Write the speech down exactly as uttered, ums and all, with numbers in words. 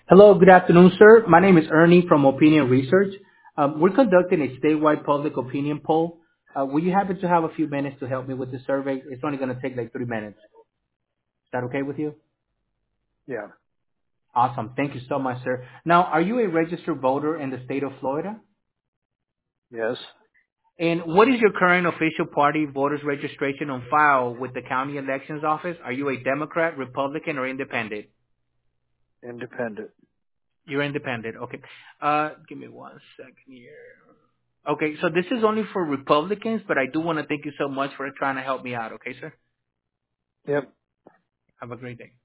Hello, good afternoon, sir. My name is Ernie from Opinion Research. Um, we're conducting a statewide public opinion poll. Uh, will you happen to have a few minutes to help me with the survey? It's only going to take like three minutes. Is that okay with you? Yeah. Awesome. Thank you so much, sir. Now, are you a registered voter in the state of Florida? Yes. And what is your current official party voters registration on file with the county elections office? Are you a Democrat, Republican, or independent? Independent. You're independent. Okay. Uh, give me one second here. Okay, so this is only for Republicans, but I do want to thank you so much for trying to help me out. Okay, sir? Yep. Have a great day.